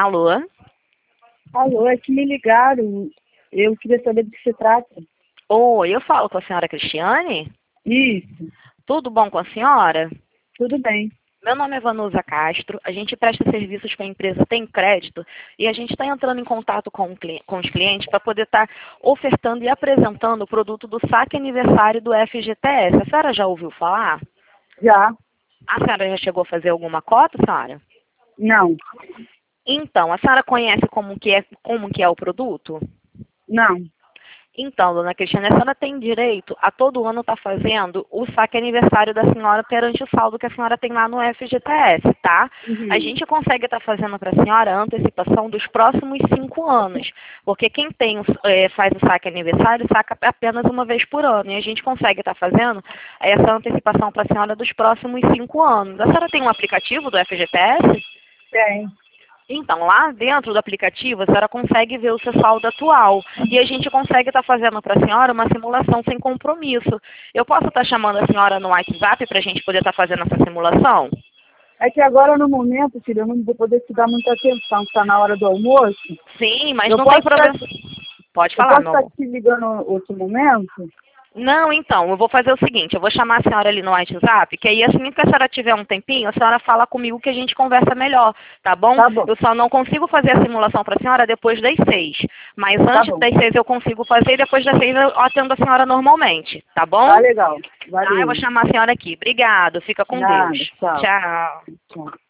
Alô? Alô, é que me ligaram. Eu queria saber do que se trata. Oi, eu falo com a senhora Cristiane? Isso, Tudo bom com a senhora? tudo bem. Meu nome é Vanusa Castro, a gente presta serviços para a empresa Tem Crédito e a gente está entrando em contato com os clientes para poder estar ofertando e apresentando o produto do saque aniversário do FGTS. A senhora já ouviu falar? Já? A senhora já chegou a fazer alguma cota, senhora? Não, Então, a senhora conhece como que é o produto? não. Então, dona Cristiane, a senhora tem direito a todo ano estar fazendo o saque aniversário da senhora perante o saldo que a senhora tem lá no FGTS, tá? A Uhum. gente consegue estar fazendo para a senhora a antecipação dos próximos 5 anos, porque quem tem, faz o saque aniversário saca apenas uma vez por ano, e a gente consegue estar fazendo essa antecipação para a senhora dos próximos 5 anos. A senhora tem um aplicativo do FGTS? Tem. Então, lá dentro do aplicativo, a senhora consegue ver o seu saldo atual. E a gente consegue estar fazendo para a senhora uma simulação sem compromisso. Eu posso estar chamando a senhora no WhatsApp para a gente poder estar fazendo essa simulação? É que agora, no momento, filho, eu não vou poder te dar muita atenção, está na hora do almoço. Sim, mas Eu não tem posso problema. Pode eu falar, posso meu estar amor. te ligando outro momento? Não, então, eu vou fazer o seguinte, eu vou chamar a senhora ali no WhatsApp, que aí assim que a senhora tiver um tempinho, a senhora fala comigo que a gente conversa melhor, tá bom? Tá bom, Eu só não consigo fazer a simulação para a senhora depois das 6, mas tá antes bom. das 6 eu consigo fazer e depois das 6 eu atendo a senhora normalmente, tá bom? Tá legal. Tá, eu vou Valeu. chamar a senhora aqui. Obrigado, fica com Nada, Deus. tchau. Tchau. Tchau.